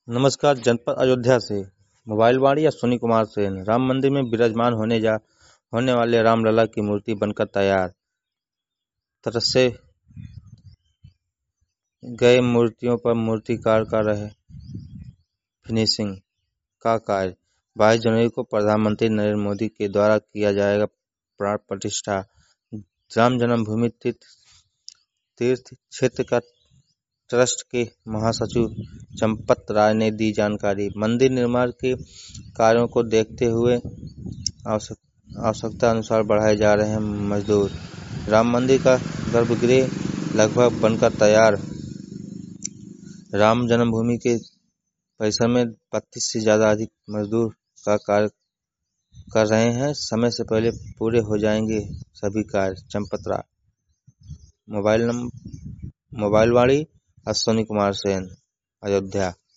नमस्कार। जनपद अयोध्या से मोबाइल वाणी अश्विनी कुमार सेन। राम मंदिर में विराजमान होने वाले रामलला की मूर्ति बनकर तैयार। तरसे गए मूर्तियों पर मूर्तिकार कर रहे फिनिशिंग का कार्य। 22 जनवरी को प्रधानमंत्री नरेंद्र मोदी के द्वारा किया जाएगा प्राण प्रतिष्ठा। राम जन्मभूमि तीर्थ क्षेत्र का ट्रस्ट के महासचिव चंपत राय ने दी जानकारी। मंदिर निर्माण के कार्यों को देखते हुए आवश्यकता अनुसार बढ़ाए जा रहे हैं मजदूर। राम मंदिर का गर्भगृह लगभग बनकर तैयार। राम जन्मभूमि के परिसर में 32 से ज्यादा अधिक मजदूर का कार्य कर रहे हैं। समय से पहले पूरे हो जाएंगे सभी कार्य। चंपत राय। मोबाइल वाणी अश्विनी कुमार सेन, अयोध्या।